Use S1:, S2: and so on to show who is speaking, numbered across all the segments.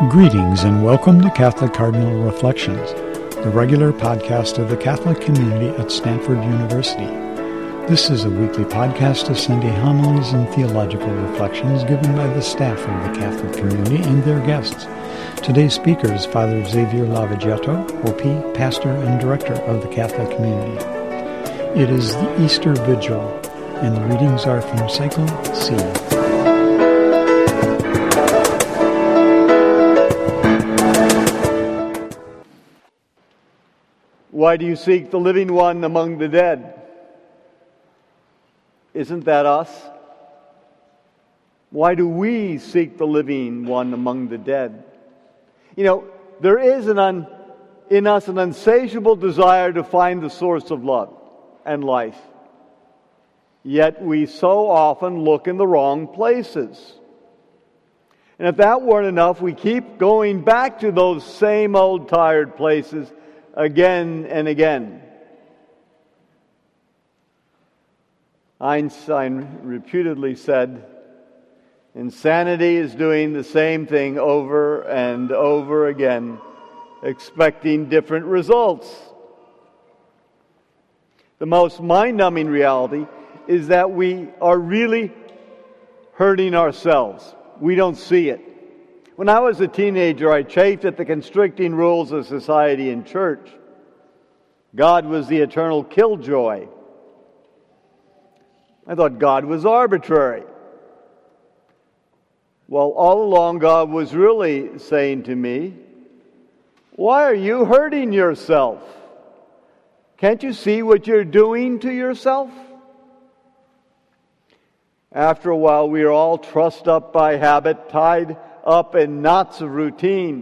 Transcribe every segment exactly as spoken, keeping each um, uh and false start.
S1: Greetings and welcome to Catholic Cardinal Reflections, the regular podcast of the Catholic community at Stanford University. This is a weekly podcast of Sunday homilies and theological reflections given by the staff of the Catholic community and their guests. Today's speaker is Father Xavier Lavagetto, O P, pastor and director of the Catholic community. It is the Easter Vigil, and the readings are from Cycle C.
S2: Why do you seek the living one among the dead? Isn't that us? Why do we seek the living one among the dead? You know, there is an un, in us an insatiable desire to find the source of love and life. Yet we so often look in the wrong places. And if that weren't enough, we keep going back to those same old tired places again and again. Einstein reputedly said, insanity is doing the same thing over and over again, expecting different results. The most mind-numbing reality is that we are really hurting ourselves. We don't see it. When I was a teenager, I chafed at the constricting rules of society and church. God was the eternal killjoy. I thought God was arbitrary. Well, all along God was really saying to me, why are you hurting yourself? Can't you see what you're doing to yourself? After a while, we are all trussed up by habit, tied up in knots of routine.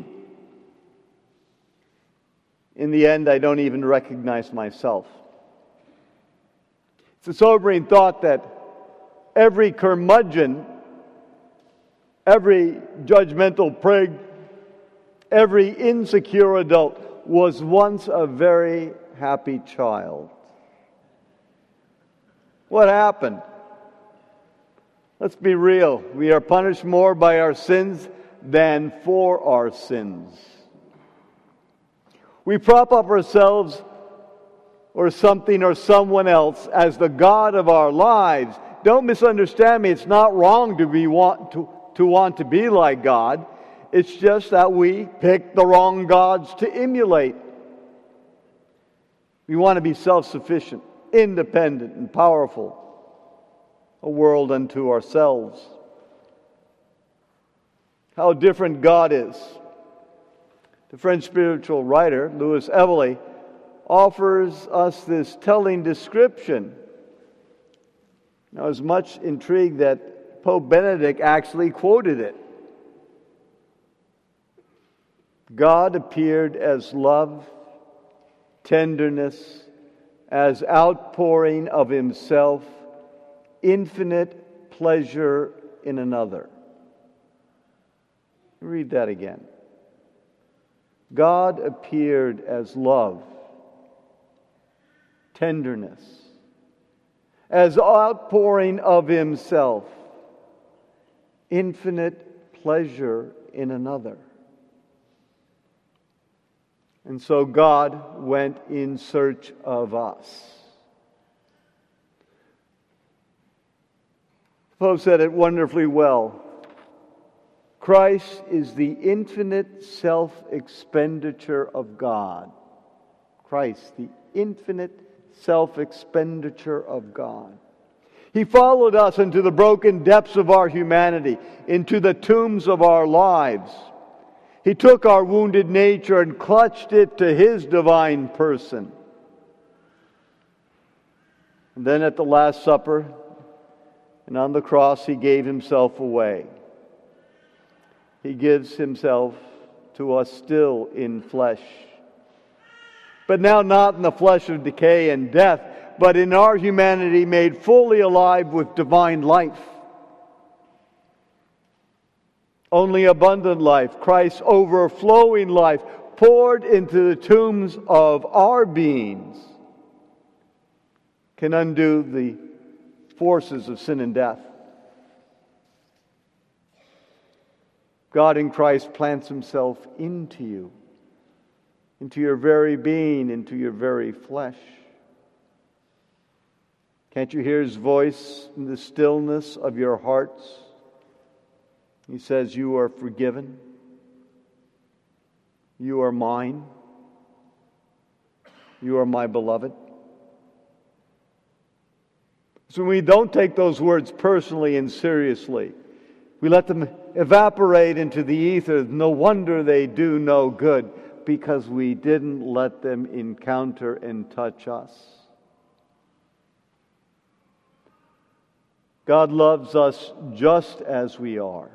S2: In the end, I don't even recognize myself. It's a sobering thought that every curmudgeon, every judgmental prig, every insecure adult was once a very happy child. What happened? Let's be real. We are punished more by our sins than for our sins. We prop up ourselves or something or someone else as the God of our lives. Don't misunderstand me. It's not wrong to be want to, to want to be like God. It's just that we pick the wrong gods to emulate. We want to be self-sufficient, independent, and powerful. A world unto ourselves. How different God is. The French spiritual writer, Louis Evely, offers us this telling description. I was much intrigued that Pope Benedict actually quoted it. God appeared as love, tenderness, as outpouring of Himself, infinite pleasure in another. Read that again. God appeared as love, tenderness, as outpouring of Himself, infinite pleasure in another. And so God went in search of us. Pope said it wonderfully well. Christ is the infinite self-expenditure of God. Christ, the infinite self-expenditure of God. He followed us into the broken depths of our humanity, into the tombs of our lives. He took our wounded nature and clutched it to His divine person. And then at the Last Supper, and on the cross, He gave Himself away. He gives Himself to us still in flesh. But now not in the flesh of decay and death, but in our humanity made fully alive with divine life. Only abundant life, Christ's overflowing life, poured into the tombs of our beings, can undo the forces of sin and death. God in Christ plants himself into you, into your very being, into your very flesh. Can't you hear his voice in the stillness of your hearts? He says, you are forgiven. You are mine. You are my beloved. So we don't take those words personally and seriously. We let them evaporate into the ether. No wonder they do no good, because we didn't let them encounter and touch us. God loves us just as we are,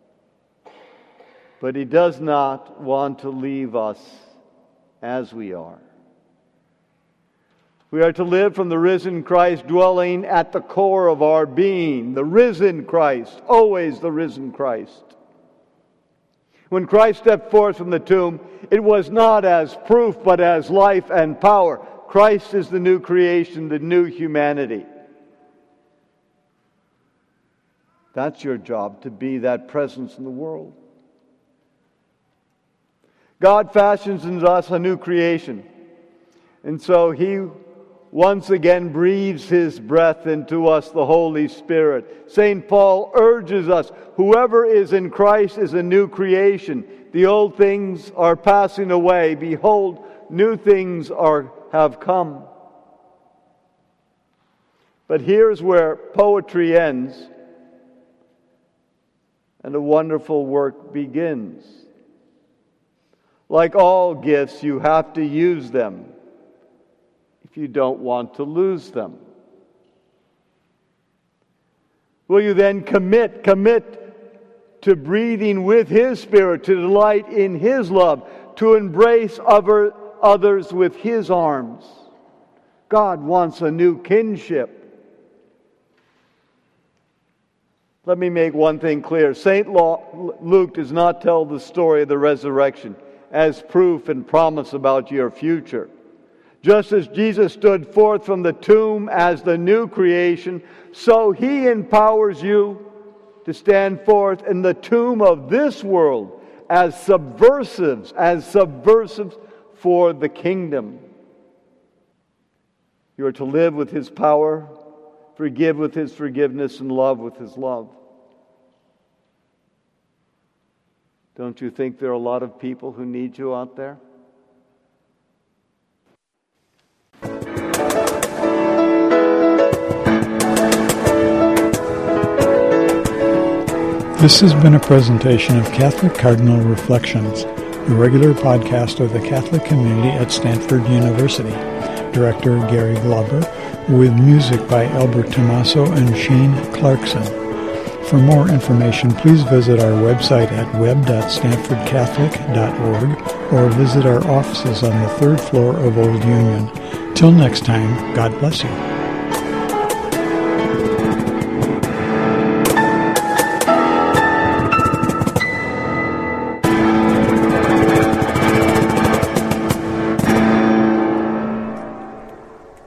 S2: but he does not want to leave us as we are. We are to live from the risen Christ dwelling at the core of our being. The risen Christ, always the risen Christ. When Christ stepped forth from the tomb, it was not as proof, but as life and power. Christ is the new creation, the new humanity. That's your job, to be that presence in the world. God fashions in us a new creation. And so he once again breathes his breath into us, the Holy Spirit. Saint Paul urges us, whoever is in Christ is a new creation. The old things are passing away. Behold, new things are have come. But here's where poetry ends and a wonderful work begins. Like all gifts, you have to use them if you don't want to lose them. Will you then commit, commit to breathing with his Spirit, to delight in his love, to embrace other, others with his arms? God wants a new kinship. Let me make one thing clear. Saint Luke does not tell the story of the resurrection as proof and promise about your future. Just as Jesus stood forth from the tomb as the new creation, so he empowers you to stand forth in the tomb of this world as subversives, as subversives for the kingdom. You are to live with his power, forgive with his forgiveness, and love with his love. Don't you think there are a lot of people who need you out there?
S1: This has been a presentation of Catholic Cardinal Reflections, the regular podcast of the Catholic community at Stanford University. Director Gary Glover, with music by Albert Tomaso and Shane Clarkson. For more information, please visit our website at web dot stanford catholic dot org or visit our offices on the third floor of Old Union. Till next time, God bless you.